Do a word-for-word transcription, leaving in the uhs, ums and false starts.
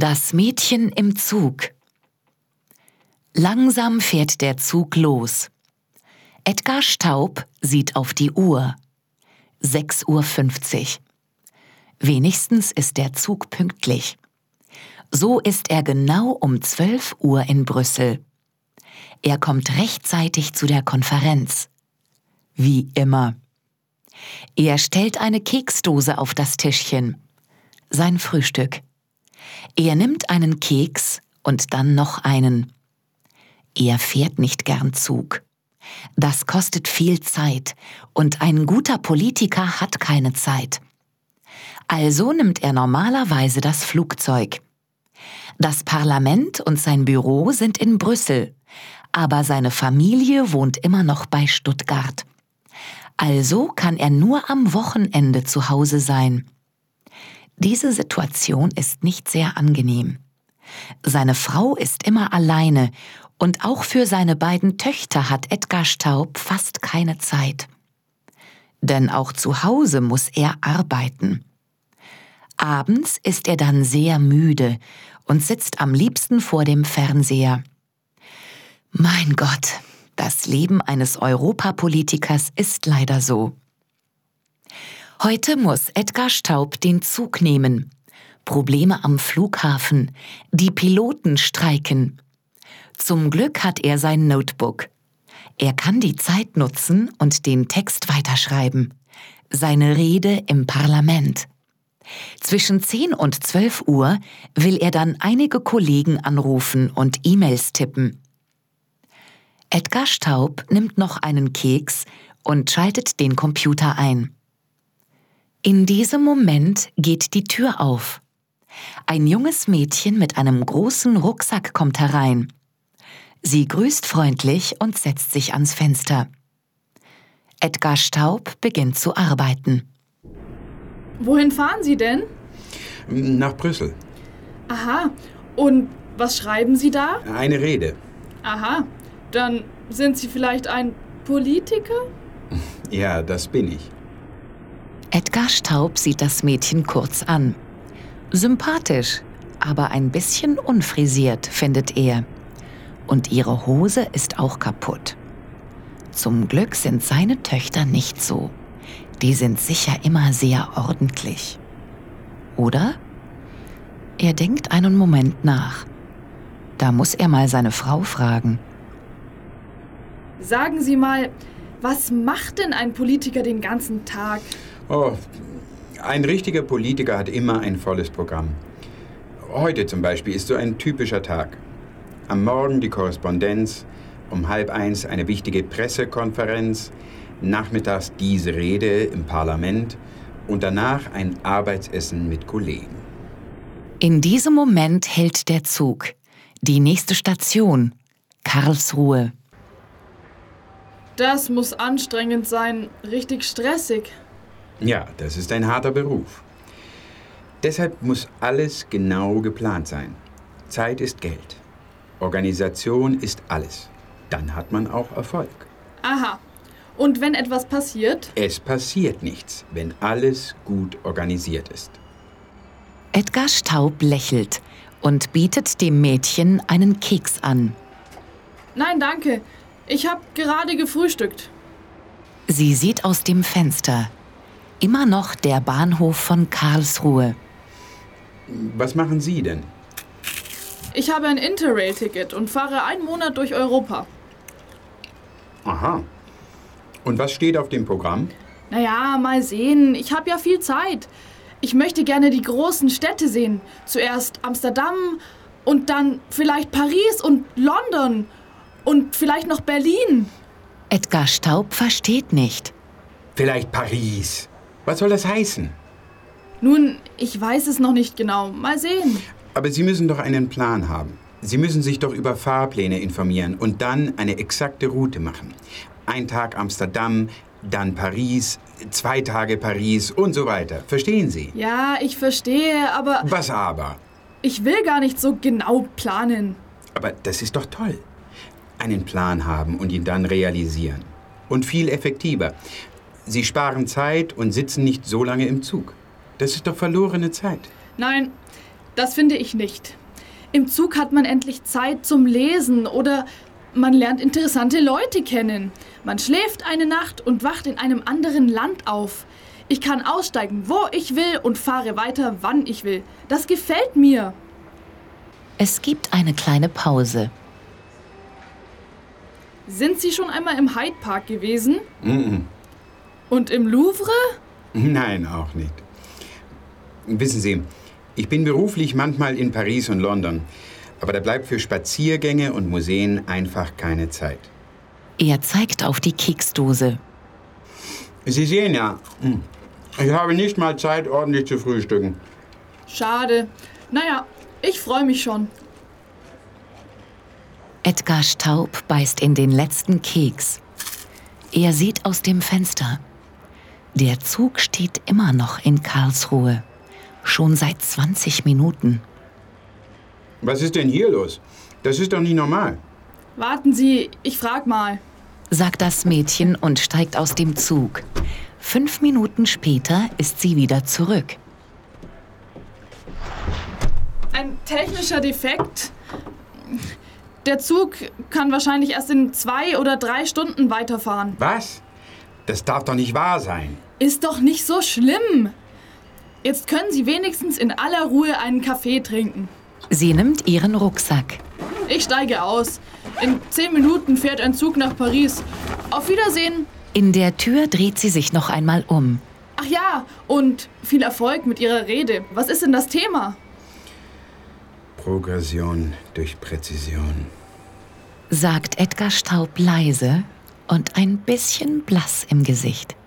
Das Mädchen im Zug. Langsam fährt der Zug los. Edgar Staub sieht auf die Uhr. sechs Uhr fünfzig. Wenigstens ist der Zug pünktlich. So ist er genau um zwölf Uhr in Brüssel. Er kommt rechtzeitig zu der Konferenz. Wie immer. Er stellt eine Keksdose auf das Tischchen. Sein Frühstück. Er nimmt einen Keks und dann noch einen. Er fährt nicht gern Zug. Das kostet viel Zeit und ein guter Politiker hat keine Zeit. Also nimmt er normalerweise das Flugzeug. Das Parlament und sein Büro sind in Brüssel, aber seine Familie wohnt immer noch bei Stuttgart. Also kann er nur am Wochenende zu Hause sein. Diese Situation ist nicht sehr angenehm. Seine Frau ist immer alleine und auch für seine beiden Töchter hat Edgar Staub fast keine Zeit. Denn auch zu Hause muss er arbeiten. Abends ist er dann sehr müde und sitzt am liebsten vor dem Fernseher. Mein Gott, das Leben eines Europapolitikers ist leider so. Heute muss Edgar Staub den Zug nehmen. Probleme am Flughafen, die Piloten streiken. Zum Glück hat er sein Notebook. Er kann die Zeit nutzen und den Text weiterschreiben. Seine Rede im Parlament. Zwischen zehn und zwölf Uhr will er dann einige Kollegen anrufen und E-Mails tippen. Edgar Staub nimmt noch einen Keks und schaltet den Computer ein. In diesem Moment geht die Tür auf. Ein junges Mädchen mit einem großen Rucksack kommt herein. Sie grüßt freundlich und setzt sich ans Fenster. Edgar Staub beginnt zu arbeiten. Wohin fahren Sie denn? Nach Brüssel. Aha. Und was schreiben Sie da? Eine Rede. Aha. Dann sind Sie vielleicht ein Politiker? Ja, das bin ich. Edgar Staub sieht das Mädchen kurz an. Sympathisch, aber ein bisschen unfrisiert, findet er. Und ihre Hose ist auch kaputt. Zum Glück sind seine Töchter nicht so. Die sind sicher immer sehr ordentlich. Oder? Er denkt einen Moment nach. Da muss er mal seine Frau fragen. Sagen Sie mal, was macht denn ein Politiker den ganzen Tag? Oh, ein richtiger Politiker hat immer ein volles Programm. Heute zum Beispiel ist so ein typischer Tag. Am Morgen die Korrespondenz, um halb eins eine wichtige Pressekonferenz, nachmittags diese Rede im Parlament und danach ein Arbeitsessen mit Kollegen. In diesem Moment hält der Zug. Die nächste Station, Karlsruhe. Das muss anstrengend sein, richtig stressig. Ja, das ist ein harter Beruf. Deshalb muss alles genau geplant sein. Zeit ist Geld. Organisation ist alles. Dann hat man auch Erfolg. Aha. Und wenn etwas passiert? Es passiert nichts, wenn alles gut organisiert ist. Edgar Staub lächelt und bietet dem Mädchen einen Keks an. Nein, danke. Ich habe gerade gefrühstückt. Sie sieht aus dem Fenster. Immer noch der Bahnhof von Karlsruhe. Was machen Sie denn? Ich habe ein Interrail-Ticket und fahre einen Monat durch Europa. Aha. Und was steht auf dem Programm? Naja, mal sehen. Ich habe ja viel Zeit. Ich möchte gerne die großen Städte sehen. Zuerst Amsterdam und dann vielleicht Paris und London und vielleicht noch Berlin. Edgar Staub versteht nicht. Vielleicht Paris. Was soll das heißen? Nun, ich weiß es noch nicht genau. Mal sehen. Aber Sie müssen doch einen Plan haben. Sie müssen sich doch über Fahrpläne informieren und dann eine exakte Route machen. Ein Tag Amsterdam, dann Paris, zwei Tage Paris und so weiter. Verstehen Sie? Ja, ich verstehe, aber... Was aber? Ich will gar nicht so genau planen. Aber das ist doch toll. Einen Plan haben und ihn dann realisieren. Und viel effektiver. Sie sparen Zeit und sitzen nicht so lange im Zug. Das ist doch verlorene Zeit. Nein, Das finde ich nicht. Im Zug hat man endlich Zeit zum Lesen oder man lernt interessante Leute kennen. Man schläft eine Nacht und wacht in einem anderen Land auf. Ich kann aussteigen, wo ich will und fahre weiter, wann ich will. Das gefällt mir. Es gibt eine kleine Pause. Sind Sie schon einmal im Hyde Park gewesen? Mhm. Und im Louvre? Nein, auch nicht. Wissen Sie, ich bin beruflich manchmal in Paris und London, aber da bleibt für Spaziergänge und Museen einfach keine Zeit. Er zeigt auf die Keksdose. Sie sehen ja, ich habe nicht mal Zeit, ordentlich zu frühstücken. Schade. Naja, ich freue mich schon. Edgar Staub beißt in den letzten Keks. Er sieht aus dem Fenster. Der Zug steht immer noch in Karlsruhe. Schon seit zwanzig Minuten. Was ist denn hier los? Das ist doch nicht normal. Warten Sie, ich frag mal. Sagt das Mädchen und steigt aus dem Zug. Fünf Minuten später ist sie wieder zurück. Ein technischer Defekt. Der Zug kann wahrscheinlich erst in zwei oder drei Stunden weiterfahren. Was? Das darf doch nicht wahr sein. Ist doch nicht so schlimm. Jetzt können Sie wenigstens in aller Ruhe einen Kaffee trinken. Sie nimmt ihren Rucksack. Ich steige aus. In zehn Minuten fährt ein Zug nach Paris. Auf Wiedersehen. In der Tür dreht sie sich noch einmal um. Ach ja, und viel Erfolg mit Ihrer Rede. Was ist denn das Thema? Progression durch Präzision. Sagt Edgar Staub leise und ein bisschen blass im Gesicht.